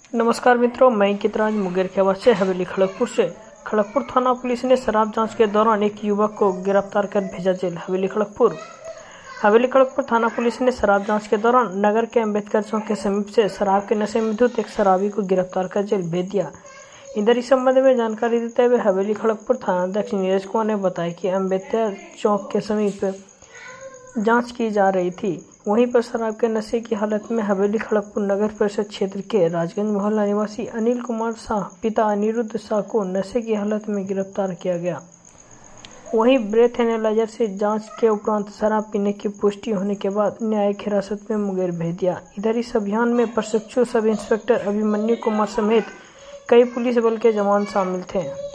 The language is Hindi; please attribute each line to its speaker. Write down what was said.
Speaker 1: नमस्कार मित्रों, मैं कितराज मुंगेर खेवा से हवेली खड़गपुर से। खड़गपुर थाना पुलिस ने शराब जांच के दौरान एक युवक को गिरफ्तार कर भेजा जेल। हवेली खड़गपुर थाना पुलिस ने शराब जांच के दौरान नगर के अम्बेडकर चौक के समीप से शराब के नशे में धुत एक शराबी को गिरफ्तार कर जेल भेज दिया। इधर इस संबंध में जानकारी देते हुए हवेली खड़गपुर थानाध्यक्ष नीरज कुमार ने बताया कि अम्बेडकर चौक के समीप जांच की जा रही थी। वहीं पर शराब के नशे की हालत में हवेली खड़गपुर नगर परिषद क्षेत्र के राजगंज मोहल्ला निवासी अनिल कुमार शाह पिता अनिरुद्ध शाह को नशे की हालत में गिरफ्तार किया गया। वहीं ब्रेथ एनालाइजर से जांच के उपरांत शराब पीने की पुष्टि होने के बाद न्यायिक हिरासत में मुंगेर भेज दिया। इधर इस अभियान में प्रशिक्षु सब इंस्पेक्टर अभिमन्यु कुमार समेत कई पुलिस बल के जवान शामिल थे।